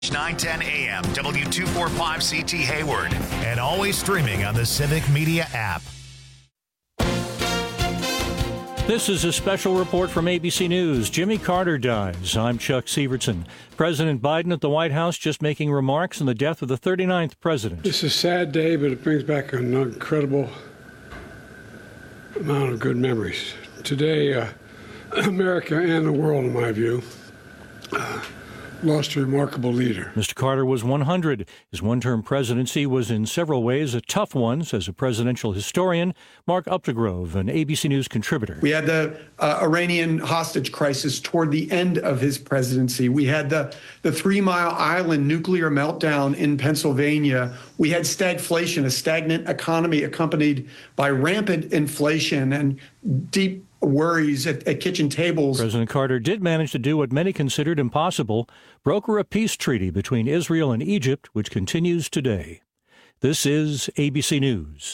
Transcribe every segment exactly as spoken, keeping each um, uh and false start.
nine ten A M, W two forty-five C T Hayward, and always streaming on the Civic Media app. This is a special report from A B C News. Jimmy Carter dies. I'm Chuck Sievertson. President Biden at the White House just making remarks on the death of the thirty-ninth president. It's a sad day, but it brings back an incredible amount of good memories. Today, uh, America and the world, in my view, uh, lost a remarkable leader. Mister Carter was one hundred. His one-term presidency was in several ways a tough one, says a presidential historian, Mark Updegrove, an A B C News contributor. We had the uh, Iranian hostage crisis toward the end of his presidency. We had the, the Three Mile Island nuclear meltdown in Pennsylvania. We had stagflation, a stagnant economy accompanied by rampant inflation and deep worries at, at kitchen tables. President Carter did manage to do what many considered impossible, broker a peace treaty between Israel and Egypt, which continues today. This is A B C News.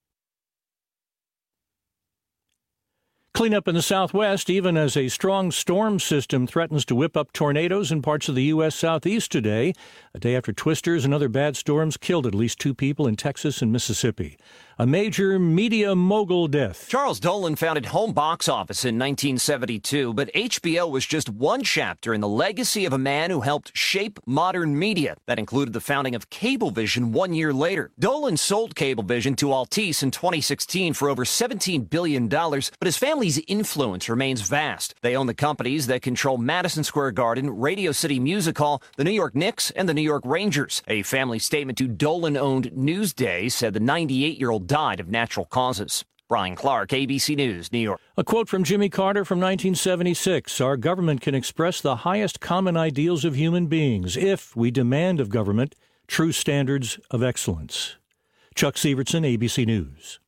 Cleanup in the Southwest, even as a strong storm system threatens to whip up tornadoes in parts of the U S. Southeast today, a day after twisters and other bad storms killed at least two people in Texas and Mississippi. A major media mogul death. Charles Dolan founded Home Box Office in nineteen seventy-two, but H B O was just one chapter in the legacy of a man who helped shape modern media. That included the founding of Cablevision one year later. Dolan sold Cablevision to Altice in twenty sixteen for over seventeen billion dollars, but his family's influence remains vast. They own the companies that control Madison Square Garden, Radio City Music Hall, the New York Knicks, and the New York Rangers. A family statement to Dolan-owned Newsday said the ninety-eight-year-old died of natural causes. Brian Clark, A B C News, New York. A quote from Jimmy Carter from nineteen seventy-six. Our government can express the highest common ideals of human beings if we demand of government true standards of excellence. Chuck Sievertson, A B C News.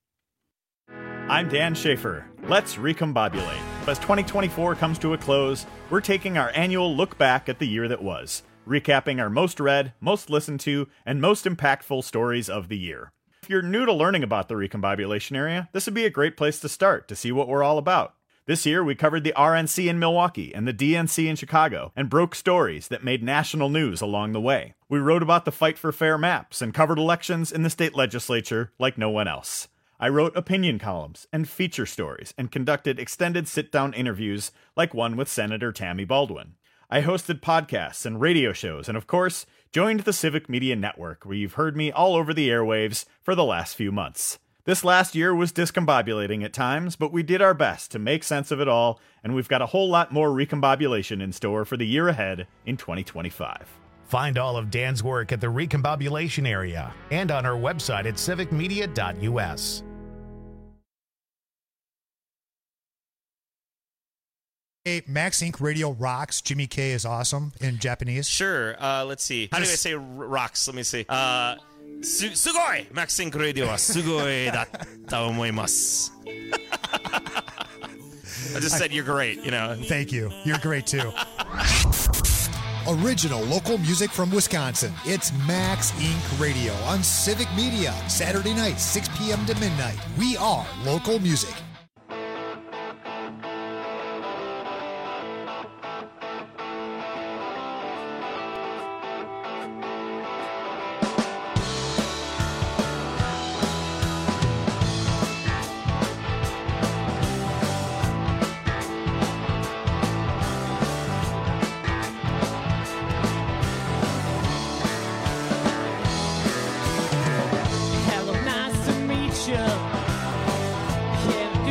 I'm Dan Schaefer. Let's recombobulate. As twenty twenty-four comes to a close, we're taking our annual look back at the year that was, recapping our most read, most listened to, and most impactful stories of the year. If you're new to learning about the recombobulation area, this would be a great place to start to see what we're all about. This year, we covered the R N C in Milwaukee and the D N C in Chicago, and broke stories that made national news along the way. We wrote about the fight for fair maps and covered elections in the state legislature like no one else. I wrote opinion columns and feature stories and conducted extended sit-down interviews like one with Senator Tammy Baldwin. I hosted podcasts and radio shows and, of course, joined the Civic Media Network, where you've heard me all over the airwaves for the last few months. This last year was discombobulating at times, but we did our best to make sense of it all, and we've got a whole lot more recombobulation in store for the year ahead in twenty twenty-five. Find all of Dan's work at the recombobulation area and on our website at civic media dot u s. Hey, Max Incorporated. Radio rocks. Jimmy K is awesome in Japanese. Sure. Uh, let's see. How Just, do I say r- rocks? Let me see. Uh, su- sugoi! Max Incorporated Radio wa sugoi datta omoimasu. I just said you're great, you know. Thank you. You're great, too. Original local music from Wisconsin. It's Max Incorporated Radio on Civic Media. Saturday night, six p.m. to midnight. We are local music. Hello, nice to meet you. Can't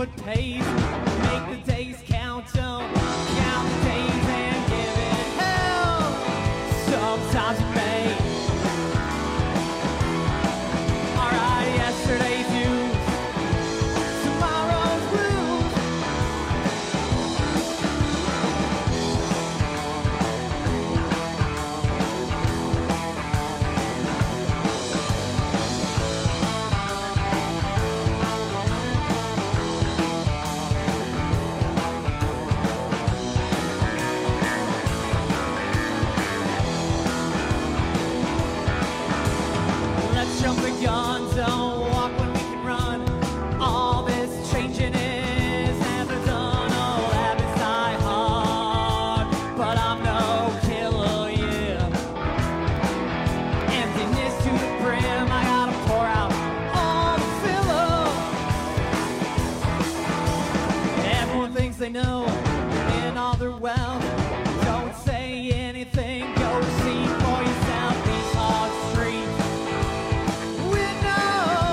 what pays. Make the days count, don't count the days and give it hell. Sometimes it may. Alright, yesterday's news, tomorrow's blues. Let's jump the gun, don't walk when we can run. All this changing is never done. Old habits die hard, but I'm no killer, yeah. Emptiness to the brim, I gotta pour out all the filler. Everyone thinks they know, in all their wealth. Don't say anything, go see for yourself these hard streets. We know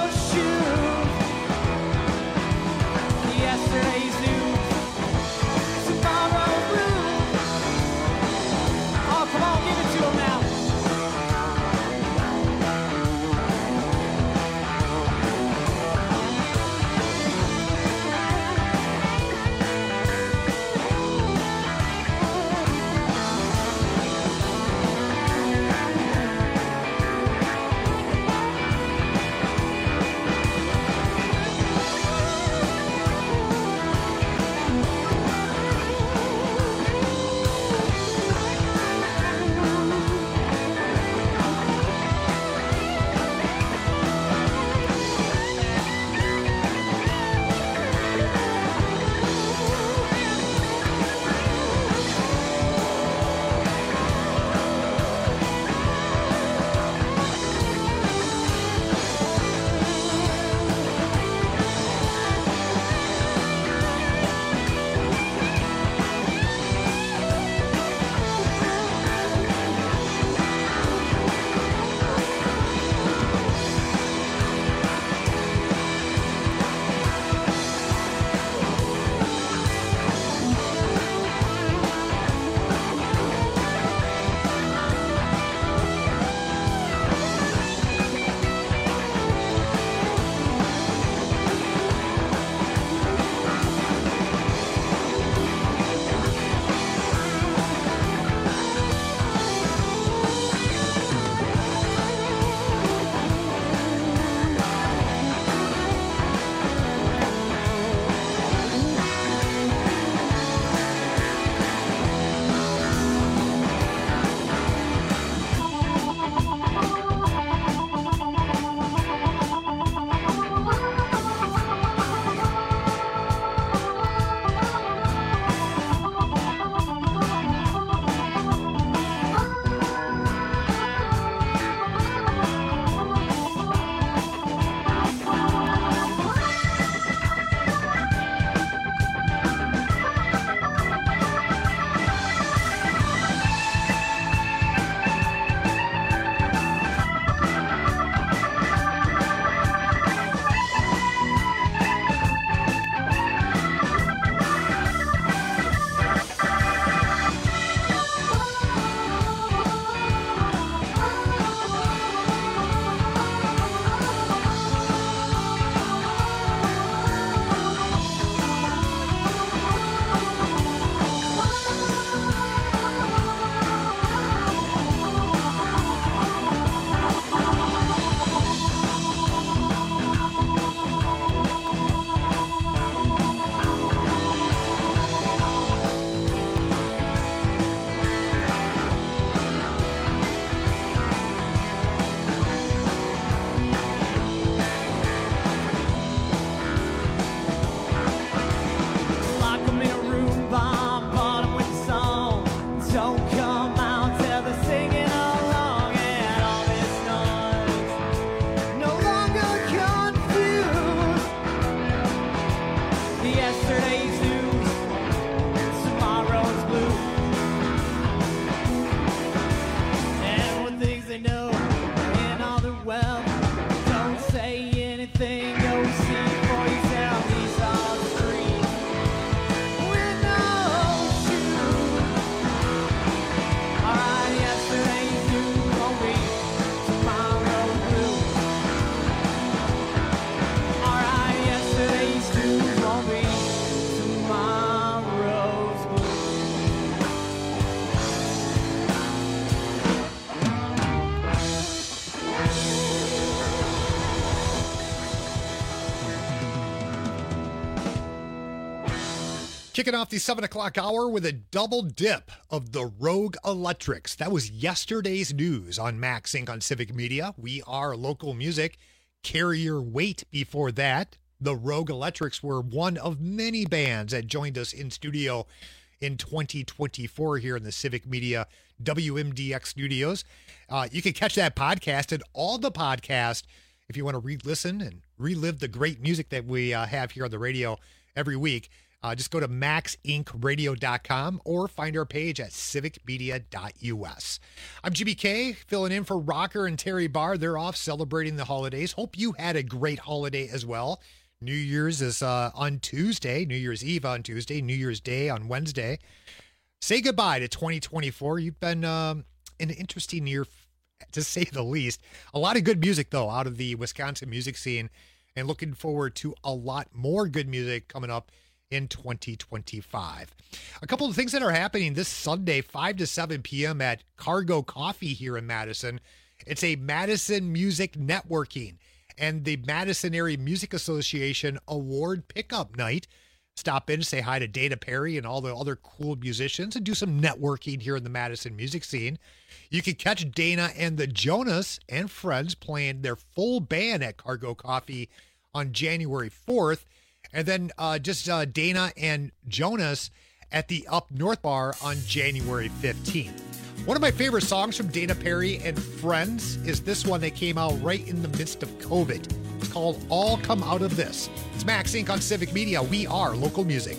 Kicking off the seven o'clock hour with a double dip of the Rogue Electrics. That was yesterday's news on Max Incorporated on Civic Media. We are local music. Carrier Weight before that. The Rogue Electrics were one of many bands that joined us in studio in twenty twenty-four here in the Civic Media W M D X studios. Uh, you can catch that podcast and all the podcasts if you want to re-listen and relive the great music that we uh, have here on the radio every week. Uh, just go to max inc radio dot com or find our page at civic media dot u s. I'm G B K, filling in for Rocker and Terry Barr. They're off celebrating the holidays. Hope you had a great holiday as well. New Year's is uh, on Tuesday, New Year's Eve on Tuesday, New Year's Day on Wednesday. Say goodbye to twenty twenty-four. You've been um, an interesting year, to say the least. A lot of good music, though, out of the Wisconsin music scene, and looking forward to a lot more good music coming up in twenty twenty-five. A couple of things that are happening this Sunday, five to seven p.m. at Cargo Coffee here in Madison. It's a Madison Music Networking and the Madison Area Music Association Award Pickup Night. Stop in, say hi to Dana Perry and all the other cool musicians and do some networking here in the Madison music scene. You can catch Dana and the Jonas and Friends playing their full band at Cargo Coffee on January fourth. And then uh, just uh, Dana and Jonas at the Up North Bar on January fifteenth. One of my favorite songs from Dana Perry and Friends is this one that came out right in the midst of COVID. It's called All Come Out of This. It's Max Incorporated on Civic Media. We are local music.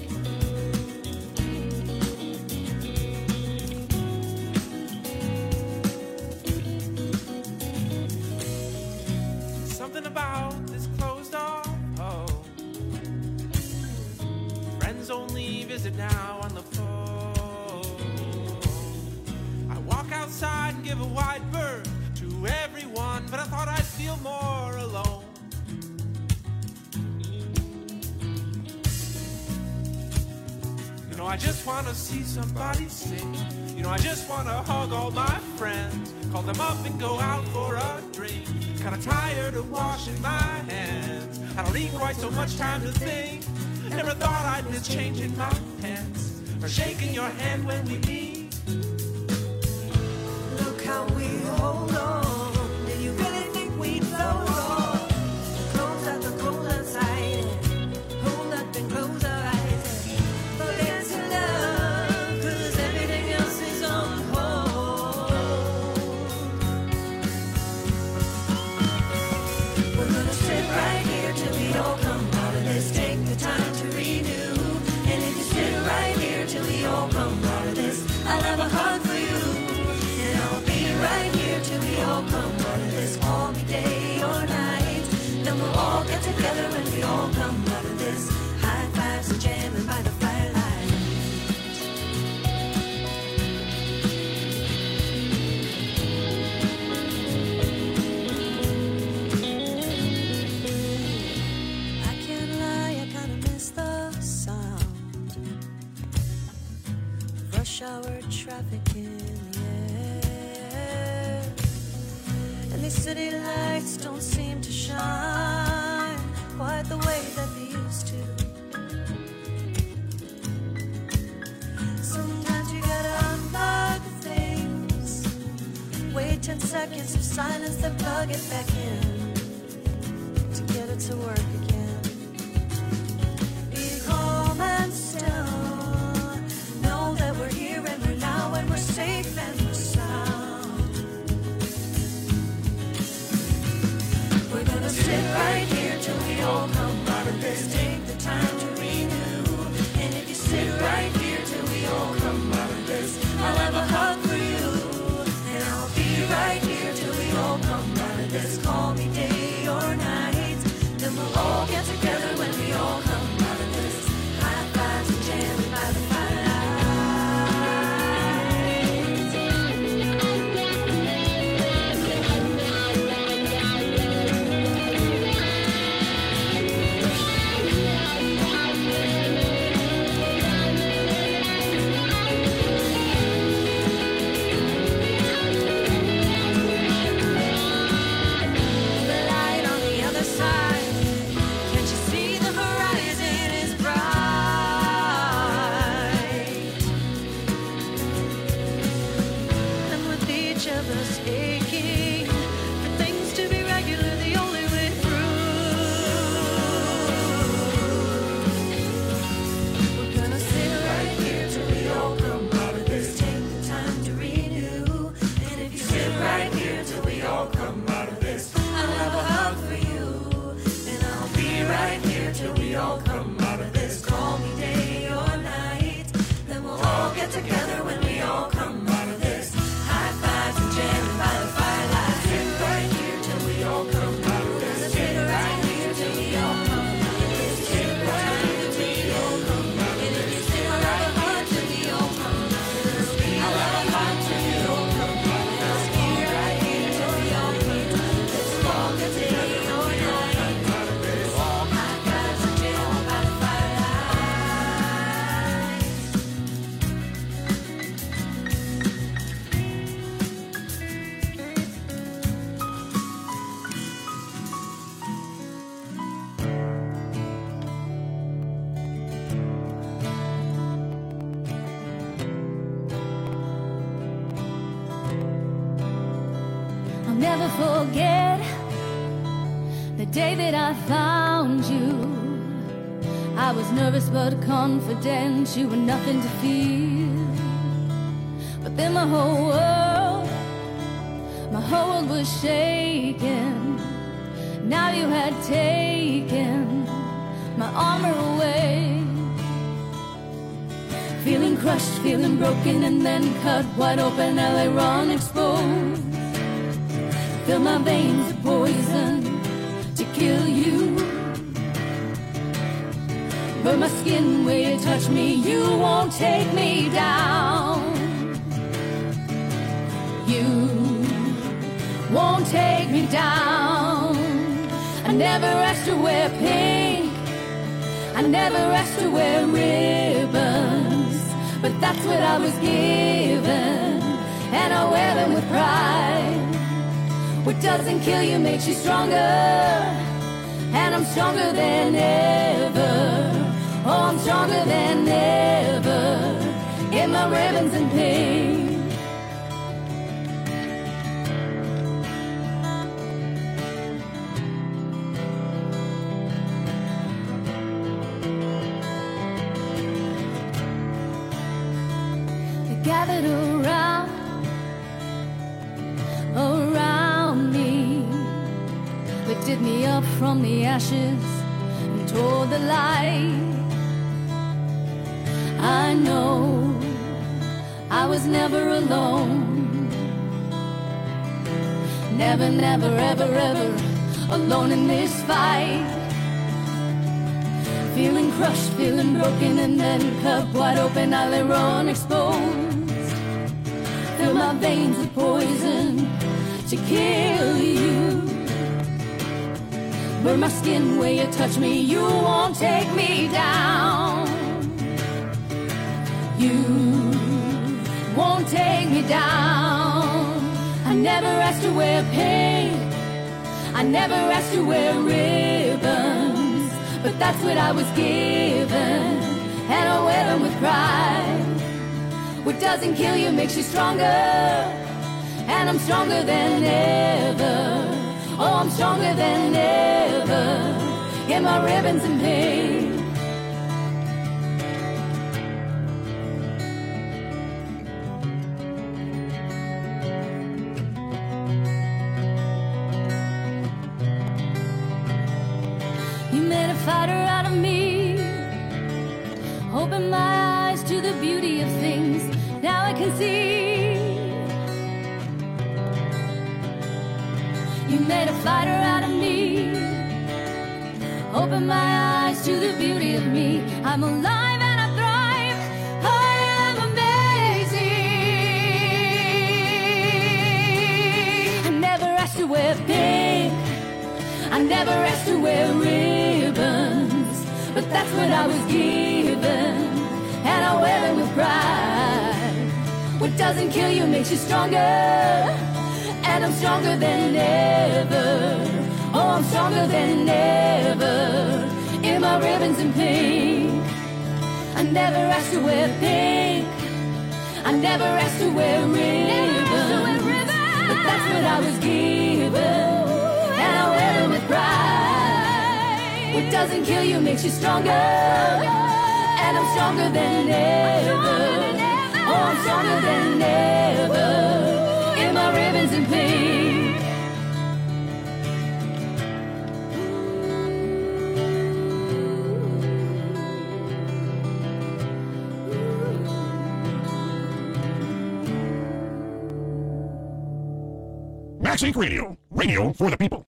Something about this closed door. Oh. Friends only visit now on the phone. I walk outside and give a wide berth to everyone, but I thought I'd feel more alone. You know, I just want to see somebody sing. You know, I just want to hug all my friends, call them up and go out for a drink. Kind of tired of washing my hands. I don't need quite so much time to think. Never thought I'd miss changing my pants or shaking your hand when we meet. Look how we hold on. Do you really think we'd float on? Close out the cold outside. Hold up and close our eyes. Forget to love, 'cause everything else is on hold. We're gonna sit right here till we all come out of this. Take the time to renew. And if you sit right here till we all come out of this, I'll have a hug for you. And I'll be right here till we all come out of this. Call me day or night. Then we'll all get together when we all come out of this. High fives and jamming by the firelight. I can't lie, I kinda miss the sound. Rush hour traffic in the air. And these city lights don't seem to shine quite the way that they used to. Sometimes you gotta unplug things. Wait ten seconds of silence, then plug it back in to get it to work again. Be calm and still. Know that we're here and we're now and we're safe and we're sound. We're gonna sit right here till we all come out of this. Take the time to renew. And if you sit right here till we all come out of this, I'll have a hug for you. And I'll be right here till we all come out of this. Call me day or night. Then we'll all get together when we all come out of this. High fives and jamming by the firelight. forget the day that I found you. I was nervous but confident, you were nothing to fear. But then my whole world, my whole world was shaking. Now you had taken my armor away. Feeling crushed, feeling broken, and then cut wide open, I lay raw and exposed. Fill my veins with poison to kill you. Burn my skin where you touch me, you won't take me down. You won't take me down. I never asked to wear pink, I never asked to wear ribbons, but that's what I was given, and I wear them with pride. What doesn't kill you makes you stronger, and I'm stronger than ever. Oh, I'm stronger than ever, in my ribbons and pink. They gathered around, around me. Lifted me up from the ashes and toward the light. I know I was never alone. Never, never, ever, ever alone in this fight. Feeling crushed, feeling broken, and then cut wide open, I lay raw and exposed. Fill my veins with poison to kill you. Burn my skin where you touch me, you won't take me down. You won't take me down. I never asked to wear pink, I never asked to wear ribbons, but that's what I was given, and I wear them with pride. What doesn't kill you makes you stronger, and I'm stronger than ever. Oh, I'm stronger than ever, in my ribbons and pink. Fighter out of me, open my eyes to the beauty of things. Now I can see. You made a fighter out of me, open my eyes to the beauty of me. I'm alive and I thrive, I am amazing. I never asked to wear pink, I never asked to wear ribbons, but that's what I was given, and I wear them with pride. What doesn't kill you makes you stronger, and I'm stronger than ever. Oh, I'm stronger than ever, in my ribbons and pink. I never asked to wear pink, I never asked to wear ribbons, but that's what I was given, and I wear them with pride. What doesn't kill you makes you stronger, and I'm stronger than ever. Oh, I'm stronger than ever, in my ribbons and pink. Max Inc Radio, radio for the people.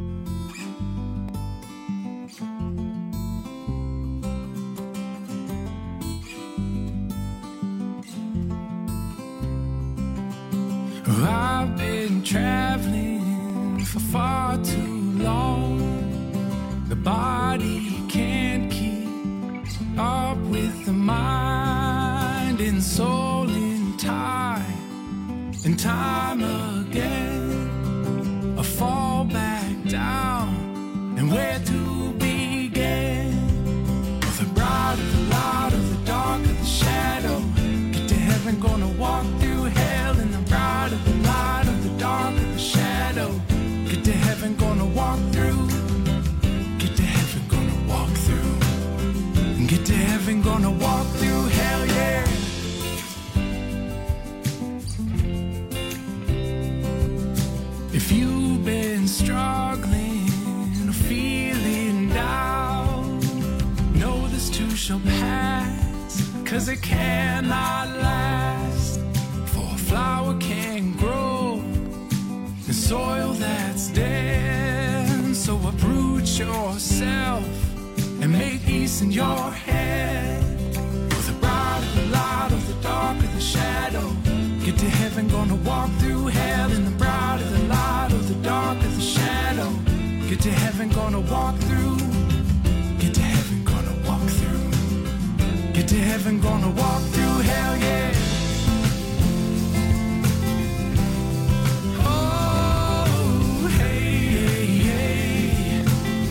I've been traveling for far too long. The body can't keep up with the mind and soul in time and time again. I fall back down, and where to begin? Well, the bright of the light of the dark of the shadow. Get to heaven, gonna walk through hell in the bright of the light of the dark of the shadow. Get to heaven, gonna walk through hell, yeah. If you've been struggling or feeling down, know this too shall pass, cause it cannot last. For a flower can't grow in soil that's dead. So uproot yourself and make peace in your head. For the bright of the light, of the dark of the shadow. Get to heaven, gonna walk through hell. In the bright of the light, of the dark of the shadow. Get to heaven, gonna walk through. Get to heaven, gonna walk through. Get to heaven, gonna walk through hell, yeah. Oh, hey, hey, hey.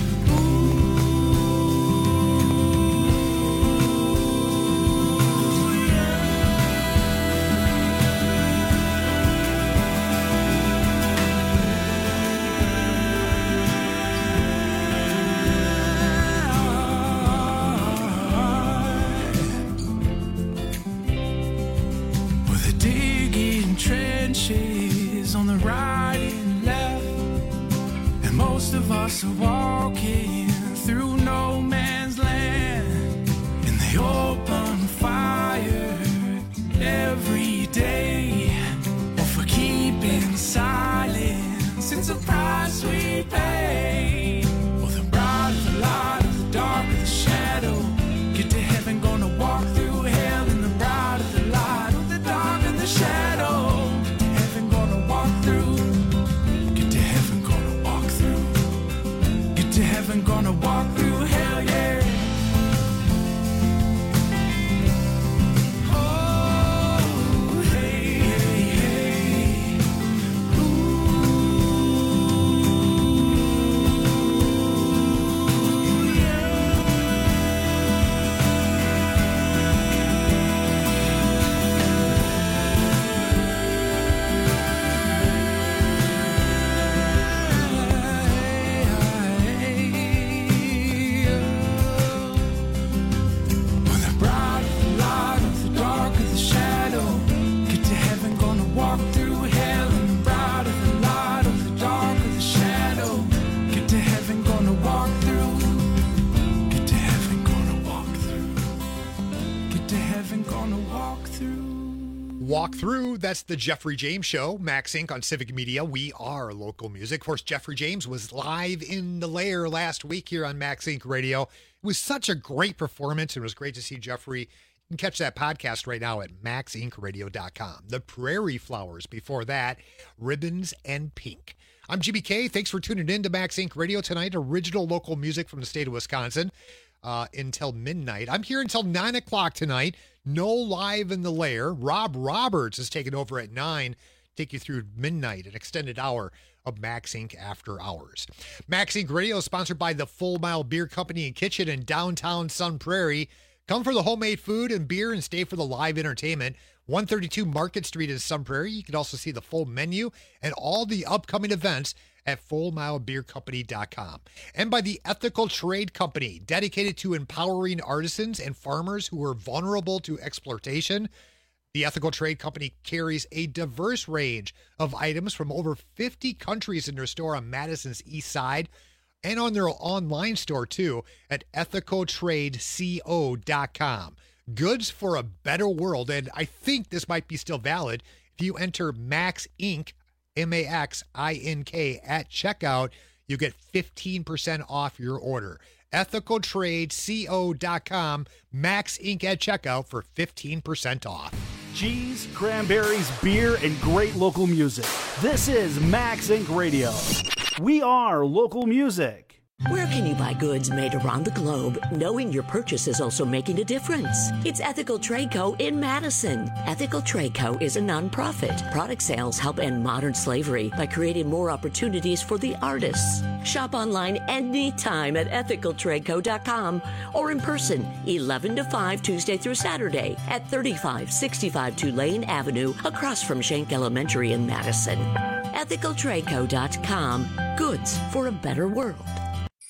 Trenches on the right and left, and most of us are walking through no man's land. And they open fire every day, or for keeping silence, it's a price we pay. Or the bright of the light, of the dark of the shadow. Get to heaven, gonna walk through hell. In the bright of the light, of the dark of the shadow. Heaven, gonna walk through hell, yeah. Oh, hey, hey, hey. Ooh, yeah. Walk Through, that's the Jeffrey James Show, Max Incorporated on Civic Media. We are local music. Of course, Jeffrey James was live in the lair last week here on Max Incorporated Radio. It was such a great performance. It was great to see Jeffrey. You can catch that podcast right now at max inc radio dot com. The Prairie Flowers before that, Ribbons and Pink. I'm G B K. Thanks for tuning in to Max Incorporated Radio tonight. Original local music from the state of Wisconsin uh, until midnight. I'm here until nine o'clock tonight. No live in the lair. Rob Roberts is taking over at nine. Take you through midnight, an extended hour of Max Incorporated After Hours. Max Incorporated Radio is sponsored by the Full Mile Beer Company and Kitchen in downtown Sun Prairie. Come for the homemade food and beer and stay for the live entertainment. one thirty-two Market Street in Sun Prairie. You can also see the full menu and all the upcoming events at full mile beer company dot com. And by the Ethical Trade Company, dedicated to empowering artisans and farmers who are vulnerable to exploitation. The Ethical Trade Company carries a diverse range of items from over fifty countries in their store on Madison's east side and on their online store too at ethical trade co dot com. Goods for a better world. And I think this might be still valid. If you enter Max Incorporated, M A X I N K at checkout, you get fifteen percent off your order. ethical trade co dot com, Max Incorporated at checkout for fifteen percent off. Cheese, cranberries, beer, and great local music. This is Max Incorporated Radio. We are local music. Where can you buy goods made around the globe, knowing your purchase is also making a difference? It's Ethical Trade Co. in Madison. Ethical Trade Co. is a nonprofit. Product sales help end modern slavery by creating more opportunities for the artists. Shop online anytime at ethical trade co dot com or in person, eleven to five, Tuesday through Saturday at thirty-five sixty-five Tulane Avenue, across from Schenck Elementary in Madison. ethical trade co dot com. Goods for a better world.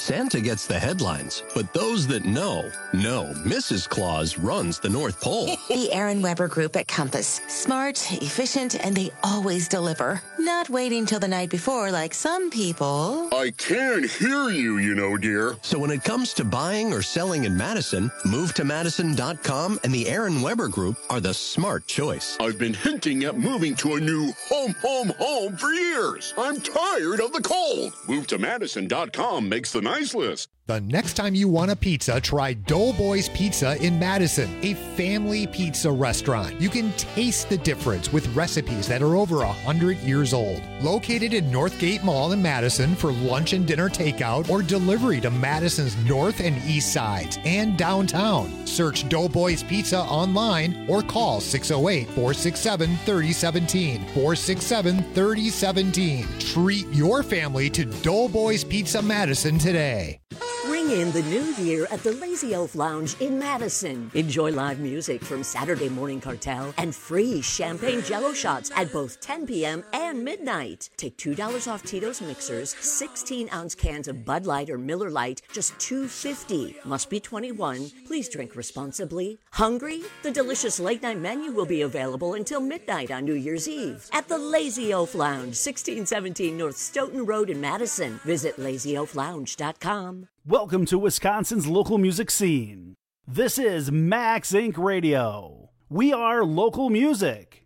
Santa gets the headlines, but those that know, know Missus Claus runs the North Pole. The Aaron Weber Group at Compass. Smart, efficient, and they always deliver. Not waiting till the night before like some people. I can't hear you, you know, dear. So when it comes to buying or selling in Madison, move to Madison dot com and the Aaron Weber Group are the smart choice. I've been hinting at moving to a new home, home, home for years. I'm tired of the cold. Move to Madison dot com makes the nice list. The next time you want a pizza, try Doughboys Pizza in Madison, a family pizza restaurant. You can taste the difference with recipes that are over one hundred years old. Located in Northgate Mall in Madison for lunch and dinner takeout or delivery to Madison's north and east sides and downtown. Search Doughboys Pizza online or call six oh eight, four six seven, three oh one seven, four six seven, three oh one seven. Treat your family to Doughboys Pizza Madison today. Ring in the new year at the Lazy Oaf Lounge in Madison. Enjoy live music from Saturday Morning Cartel and free champagne jello shots at both ten p.m. and midnight. Take two dollars off Tito's mixers, sixteen-ounce cans of Bud Light or Miller Lite, just two dollars and fifty cents. Must be twenty-one. Please drink responsibly. Hungry? The delicious late-night menu will be available until midnight on New Year's Eve at the Lazy Oaf Lounge, sixteen seventeen North Stoughton Road in Madison. Visit lazy oaf lounge dot com. Welcome to Wisconsin's local music scene. This is Max Incorporated. Radio. We are local music.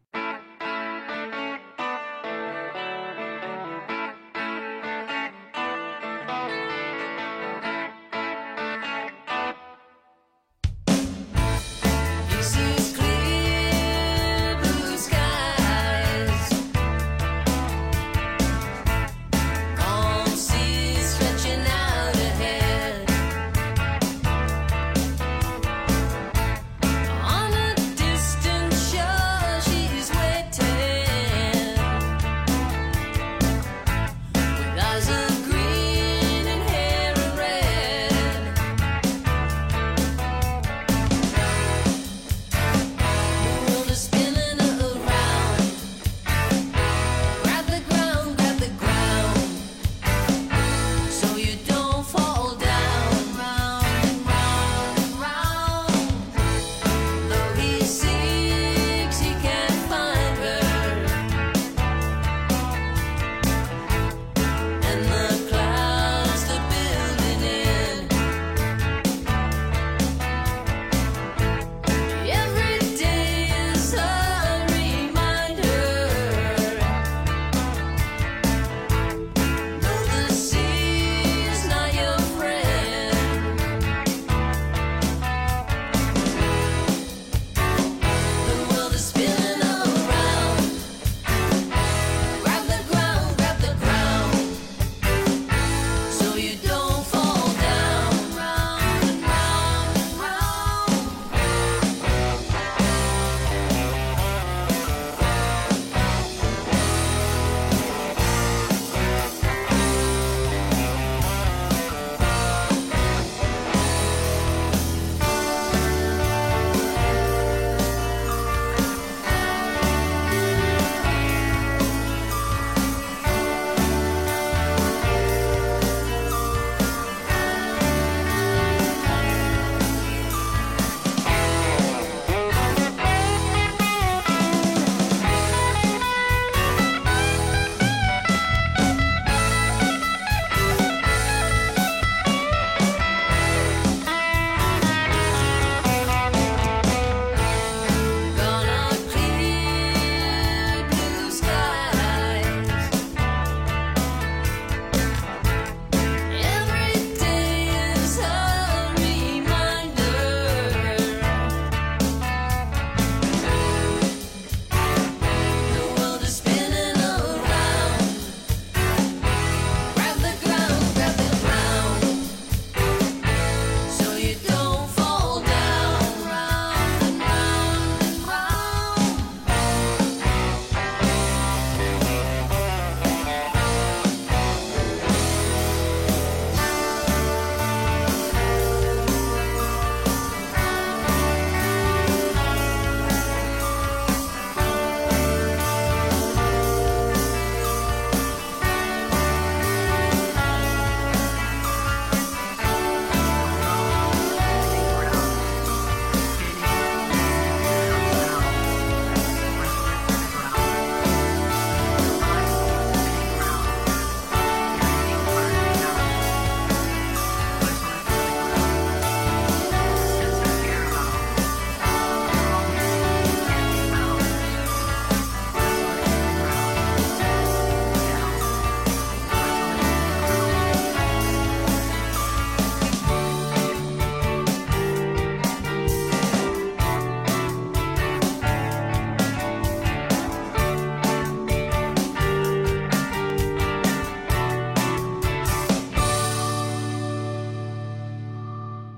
On a distant shore, she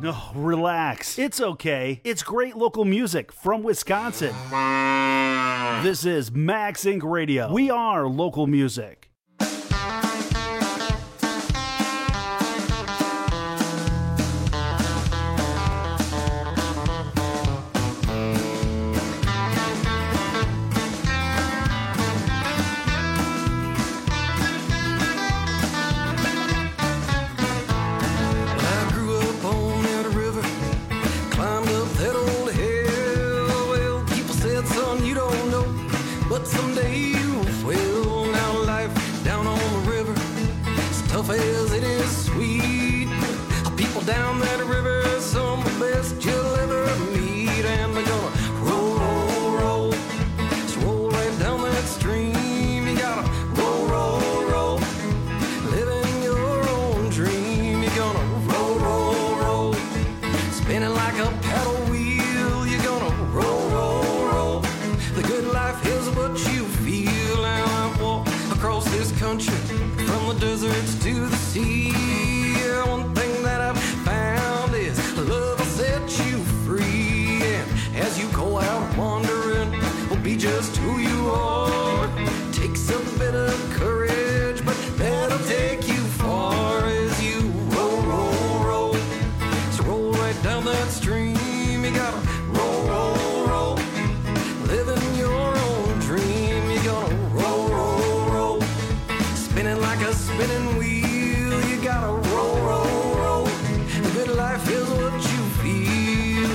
No, relax. It's okay. It's great local music from Wisconsin. This is Max Inc Radio. We are local music. But someday you will. Now life down on the river, as tough as it is sweet. People down that river, some of the best you'll ever meet. And they're gonna roll, roll, roll, just roll right down that stream. You gotta roll, roll, roll, living your own dream. You're gonna roll, roll, roll, spinning like a paddle wheel. You're gonna roll, roll, roll. The good life is what you feel. Now I walk across this country, from the deserts to the sea. Yeah, one thing that I've found is love will set you free. And as you go out wandering, will be just who you are. Takes a bit of courage, but that'll take you far. As you roll, roll, roll, so roll right down that stream. You gotta roll, roll, roll, living your own dream. You're gonna roll, roll, roll, spinning like a spinning wheel. You gotta roll, roll, roll, the good life is what you feel.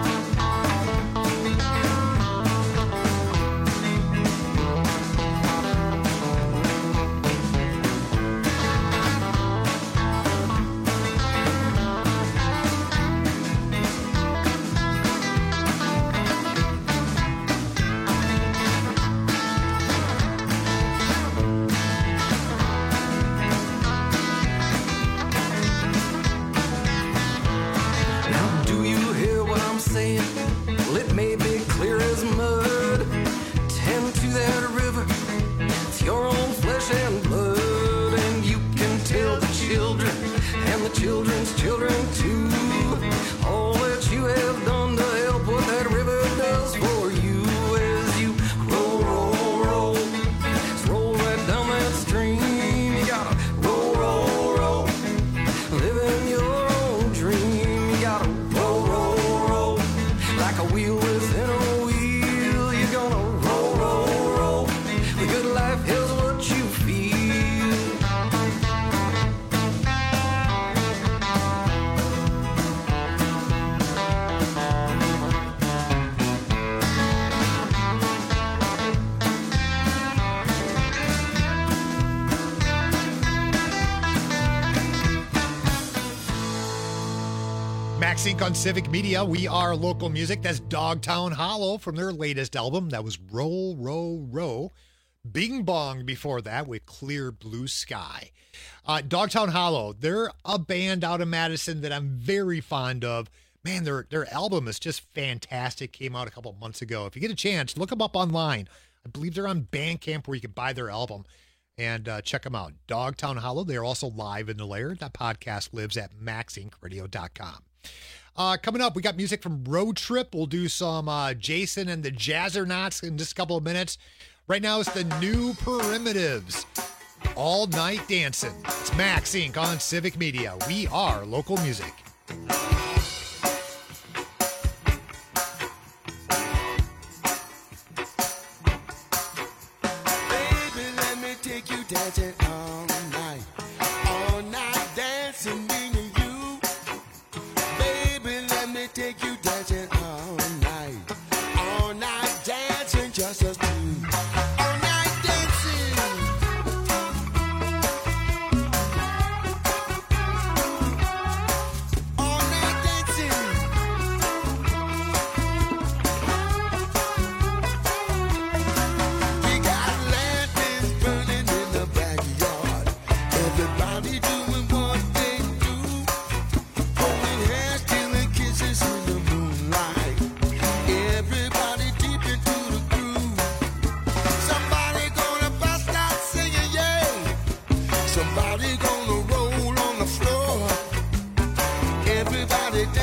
Now do you hear what I'm saying? Well, it may be clear as mud. Tend to that river, it's your own flesh and blood. And you can tell the children and the children's children too, all that you have done to help what that river does for you. As you roll, roll, roll, just roll right down that stream. You gotta roll, roll, roll, living your own dream. You gotta roll, roll, roll, like a wheel within a wheel. You're gonna roll, roll, roll, the good life is what you feel. Max Inc on Civic Media. We are local music. That's Dogtown Hollow from their latest album. That was Roll, Roll, Roll. Bing Bong before that with Clear Blue Sky. Uh, Dogtown Hollow, they're a band out of Madison that I'm very fond of. Man, their their album is just fantastic. Came out a couple months ago. If you get a chance, look them up online. I believe they're on Bandcamp where you can buy their album and uh, check them out. Dogtown Hollow. They are also live in the lair. That podcast lives at max inc radio dot com. Uh, coming up, we got music from Road Trip. We'll do some uh, Jason and the Jazzernauts in just a couple of minutes. Right now, it's the New Primitives. All Night Dancing. It's Max Inc on Civic Media. We are local music. Baby, let me take you dancing all night. All night dancing, me and you. Baby, let me take you dancing all night. All night dancing, just us two. All night dancing. All night dancing. We got lanterns burning in the backyard. Everybody doing what they do.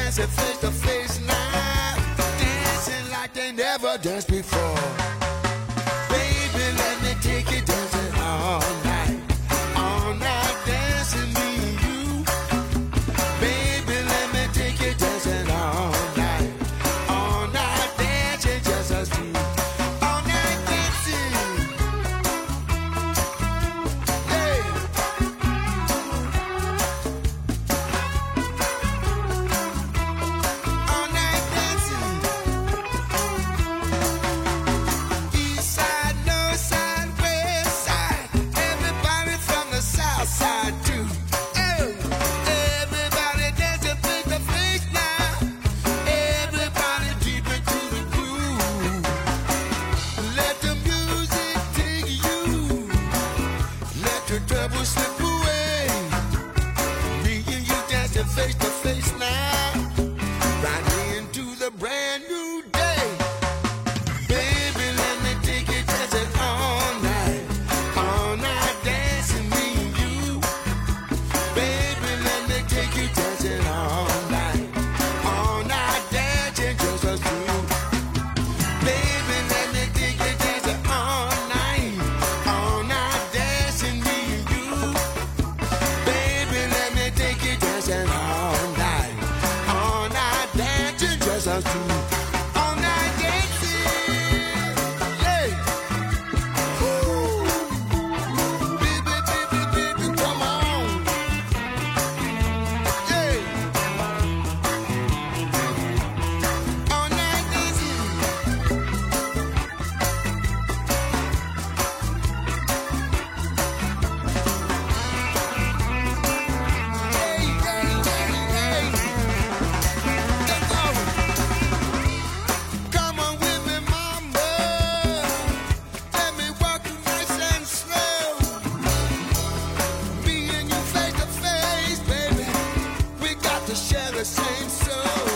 dancing face to face now, dancing like they never danced before. Baby, let me take you dancing all night, all night dancing me and you. Baby, let me take you dancing all night, all night dancing just us two. All night dancing, hey. All night dancing. East side, north side, west side. Everybody from the south side too. Oh, everybody dancing face to face now. Everybody deep into the groove. Let the music take you. Let the trouble slip away. Me and you dancing face to face now. Right into the brand new day. Baby, let me take you dancing all night, all night dancing me and you. Baby, let me take you dancing all night, all night dancing just us two. Baby, let me take you dancing all night, all night dancing me and you. Baby, let me take you dancing all night, all night dancing just us two. All night dancing, yeah. Woo. Baby, baby, baby, come on, yeah. All night dancing. Hey, hey, hey, hey. Let's go. Come on with me, mama. Let me walk you nice and slow. Me and you face to face, baby. We got to share the same soul.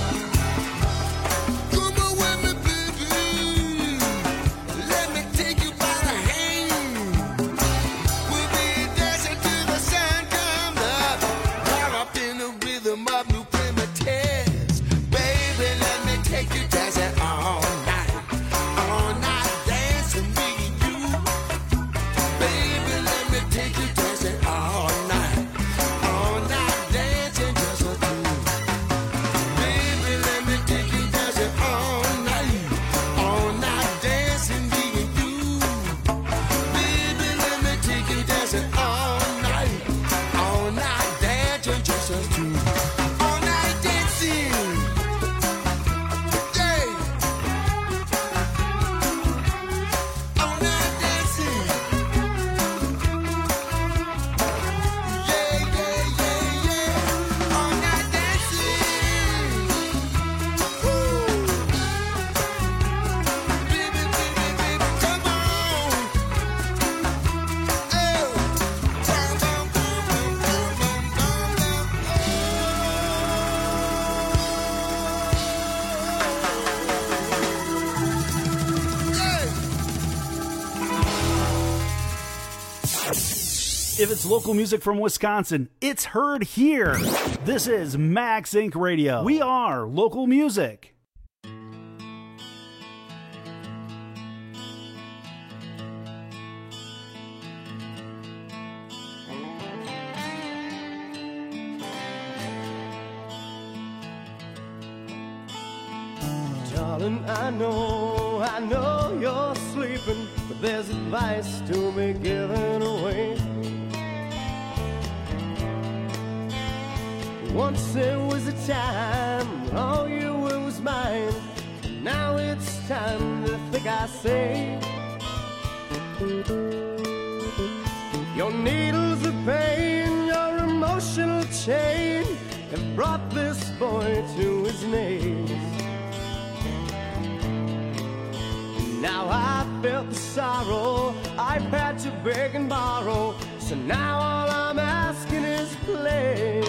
Come on with me, baby. Let me take you by the hand. We'll be dancing till the sun comes up, right up in the rhythm of new primitives. Baby, let me take you dancing all night, all night dancing me and you. Baby, let me take you dancing all night, all night dancing just for two. Baby, let me take you dancing all night, all night dancing me and you. Baby, let me take you dancing all night, all night dancing just us two. All night dancing, yeah. All night dancing, yeah, yeah, yeah, yeah. All night dancing, woo. Baby, baby, baby, come on, oh. Bum, bum, bum, bum, bum, bum, bum, If it's local music from Wisconsin, it's heard here. This is Max Incorporated. Radio. We are local music. Darling, I know, I know you're sleeping, but there's advice to be given away. Once there was a time when all you were was mine. Now it's time to think, I say. Your needles of pain, your emotional chain have brought this boy to his knees. Now I felt the sorrow, I've had to beg and borrow, so now all I'm asking is please.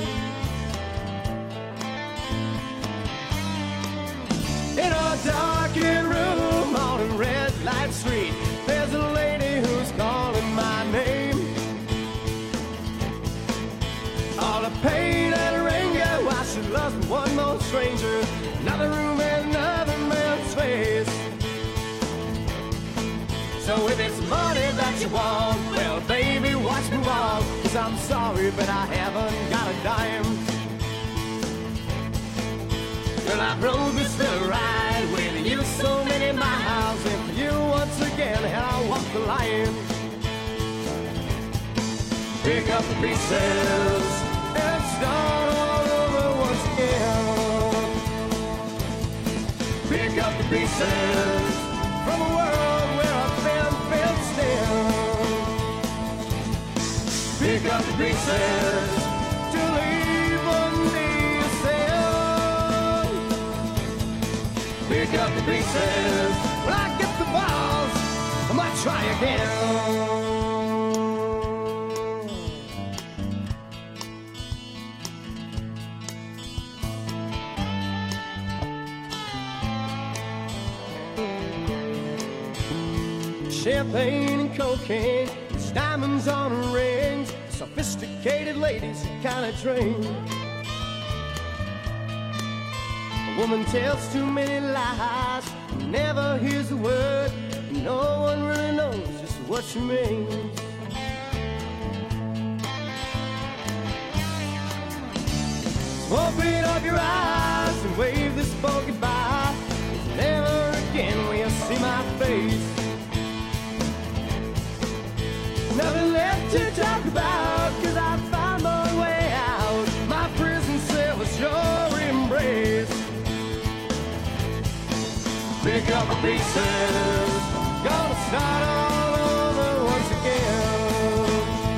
In a darkened room on a red light street, there's a lady who's calling my name. All the pain and anger, why she loves just one more stranger, another room and another man's face. So if it's money that you want, well, baby, watch me walk. Cause I'm sorry, but I haven't got a dime. Well, I've rode this little ride with you so many miles. And for you once again, I'll walk the line. Pick up the pieces and start all over once again. Pick up the pieces from a world where I've been fenced in. Pick up the pieces to leave on me yourself. Pick up the pieces. When I get the balls, I might try again. Champagne and cocaine, there's diamonds on her rings, sophisticated ladies kind of train. A woman tells too many lies, never hears a word, no one really knows just what she means. Open up your eyes and wave this boat goodbye. Never again will you see my face. Nothing left to talk about, cause I found my way out. My prison cell was your embrace. Pick up the pieces, gonna start all over once again.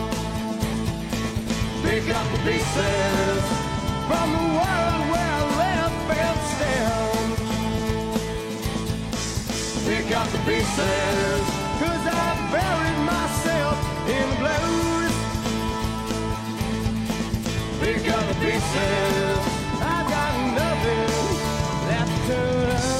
Pick up the pieces from the world where I left and stand. Pick up the pieces, cause I buried myself in the blues. Pick up the pieces, I've got nothing left to lose.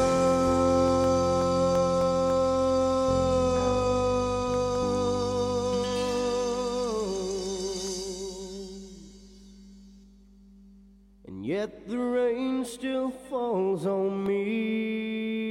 And yet the rain still falls on me.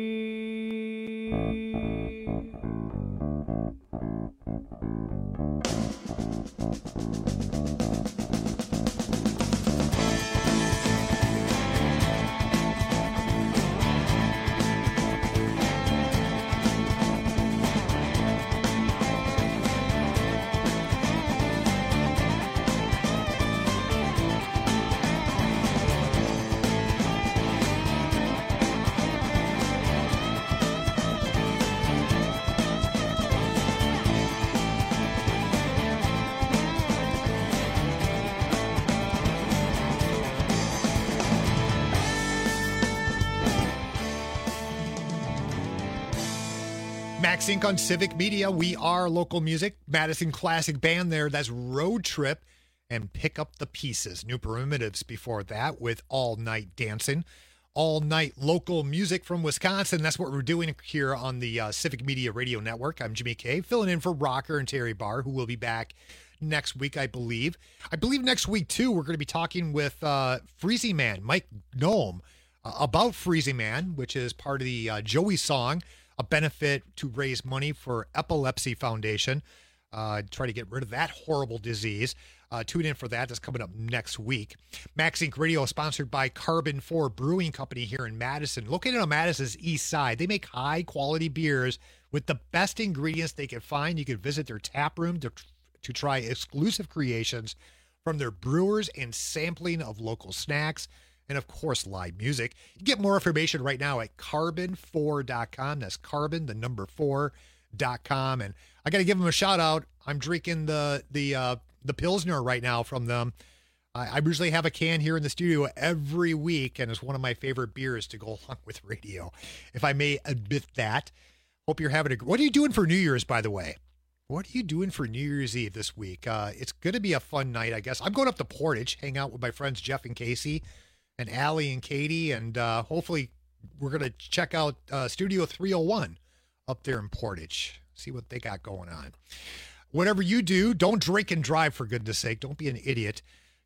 Max Inc on Civic Media. We are local music. Madison classic band there. That's Road Trip and Pick Up the Pieces. New Primitives before that with All Night Dancing. All night local music from Wisconsin. That's what we're doing here on the uh, Civic Media Radio Network. I'm Jimmy Kay, filling in for Rocker and Terry Barr, who will be back next week, I believe. I believe next week, too, we're going to be talking with uh, Freezing Man, Mike Gnome, uh, about Freezing Man, which is part of the uh, Joey song, a benefit to raise money for Epilepsy Foundation. Uh, try to get rid of that horrible disease. Uh, tune in for that. That's coming up next week. Max Inc Radio is sponsored by Carbon four Brewing Company here in Madison. Located on Madison's east side, they make high-quality beers with the best ingredients they can find. You can visit their tap room to, to try exclusive creations from their brewers and sampling of local snacks. And, of course, live music. You get more information right now at carbon four dot com. That's carbon, the number four dot com. And I got to give them a shout out. I'm drinking the the uh, the Pilsner right now from them. I, I usually have a can here in the studio every week, and it's one of my favorite beers to go along with radio, if I may admit that. Hope you're having a... What are you doing for New Year's, by the way? What are you doing for New Year's Eve this week? Uh, it's going to be a fun night, I guess. I'm going up to Portage, hang out with my friends Jeff and Casey, and Allie and Katie, and uh, hopefully we're going to check out uh, Studio three oh one up there in Portage, see what they got going on. Whatever you do, don't drink and drive, for goodness sake. Don't be an idiot.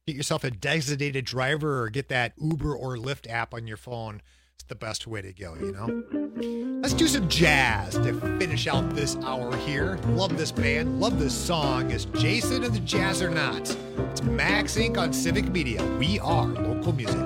Get yourself a designated driver or get that Uber or Lyft app on your phone. It's the best way to go, you know? Let's do some jazz to finish out this hour here. Love this band. Love this song. It's Jason and the Jazzernauts. It's Max Incorporated on Civic Media. We are local music.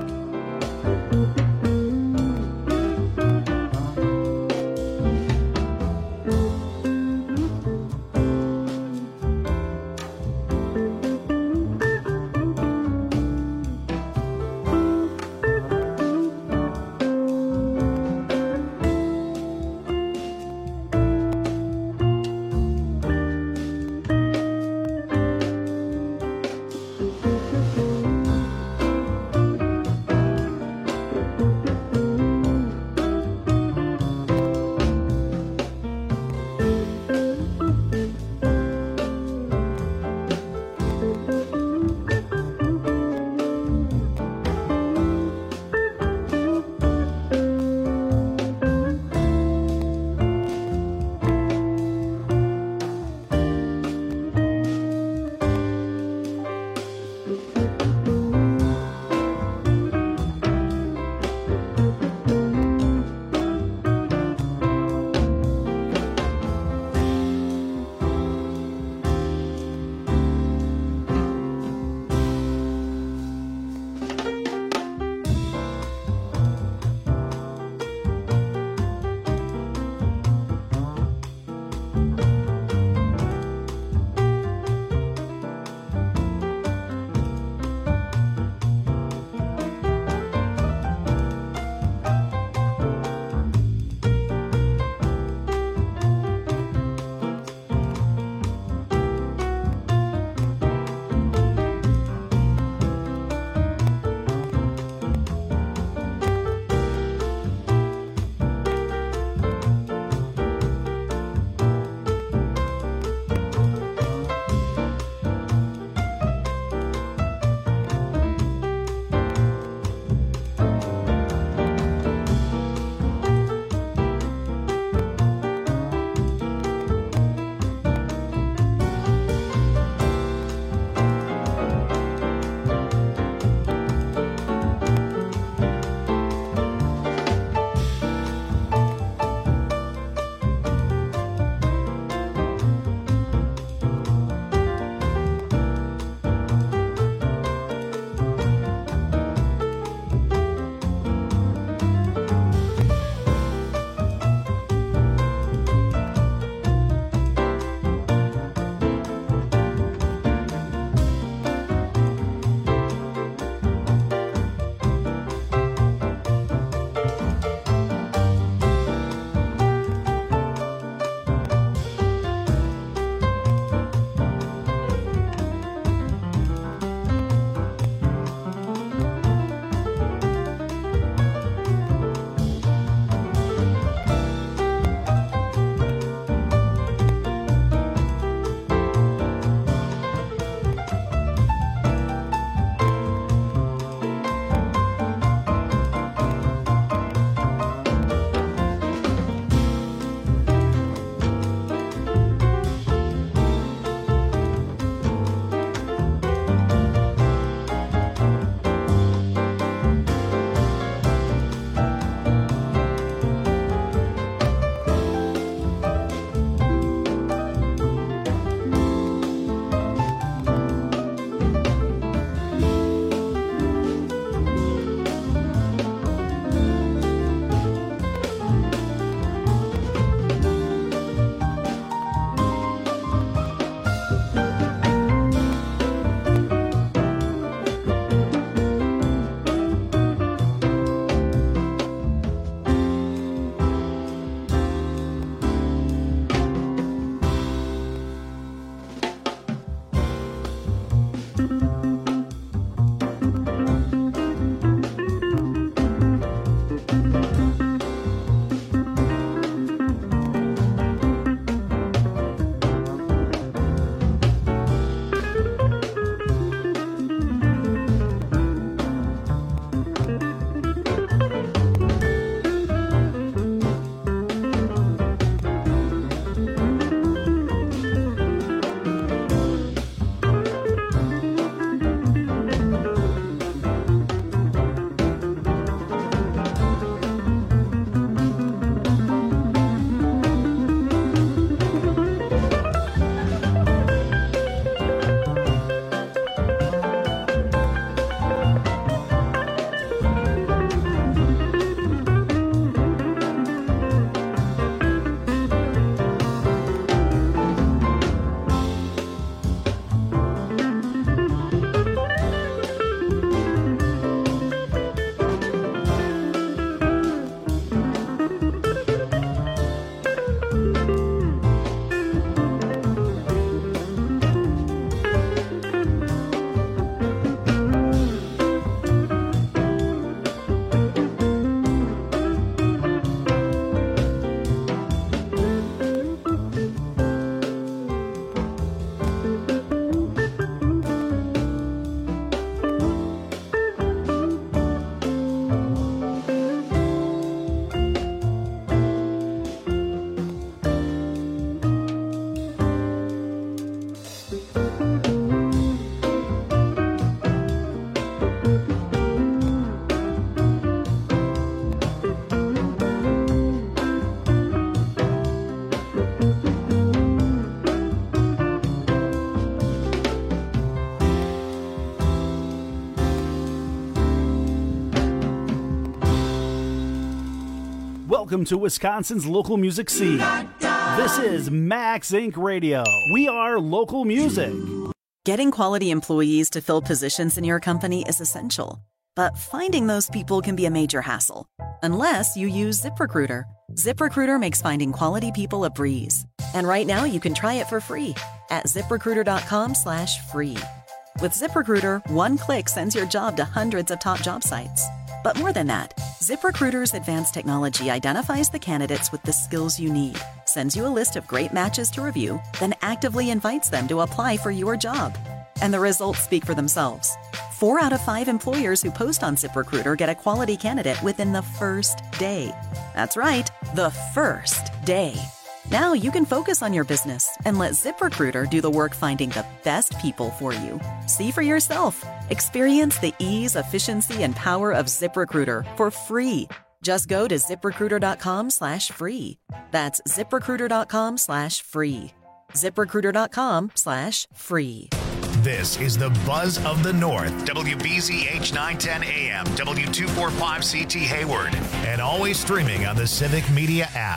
Welcome to Wisconsin's local music scene. This is Max Inc Radio. We are local music. Getting quality employees to fill positions in your company is essential, but finding those people can be a major hassle, unless you use ZipRecruiter. ZipRecruiter makes finding quality people a breeze. And right now you can try it for free at ZipRecruiter.com slash free. With ZipRecruiter, one click sends your job to hundreds of top job sites. But more than that, ZipRecruiter's advanced technology identifies the candidates with the skills you need, sends you a list of great matches to review, then actively invites them to apply for your job. And the results speak for themselves. Four out of five employers who post on ZipRecruiter get a quality candidate within the first day. That's right, the first day. Now you can focus on your business and let ZipRecruiter do the work finding the best people for you. See for yourself. Experience the ease, efficiency, and power of ZipRecruiter for free. Just go to ZipRecruiter.com slash free. That's ZipRecruiter.com slash free. ZipRecruiter.com slash free. This is the Buzz of the North, W B Z H nine ten A M, W two forty-five C T Hayward, and always streaming on the Civic Media app.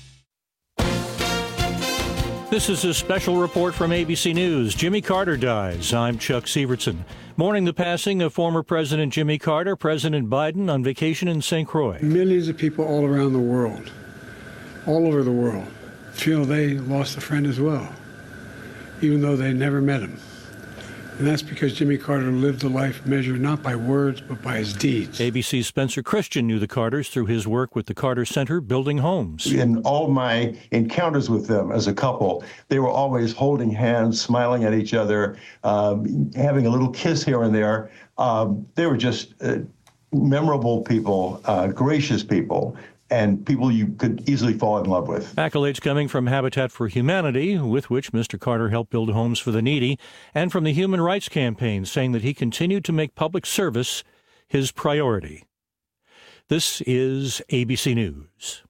This is a special report from A B C News. Jimmy Carter dies. I'm Chuck Severson. Mourning the passing of former President Jimmy Carter, President Biden on vacation in Saint Croix. Millions of people all around the world, all over the world, feel they lost a friend as well, even though they never met him. And that's because Jimmy Carter lived a life measured not by words, but by his deeds. A B C's Spencer Christian knew the Carters through his work with the Carter Center building homes. In all my encounters with them as a couple, they were always holding hands, smiling at each other, um, having a little kiss here and there. Um, they were just uh, memorable people, uh, gracious people, and people you could easily fall in love with. Accolades coming from Habitat for Humanity, with which Mister Carter helped build homes for the needy, and from the Human Rights Campaign, saying that he continued to make public service his priority. This is A B C News.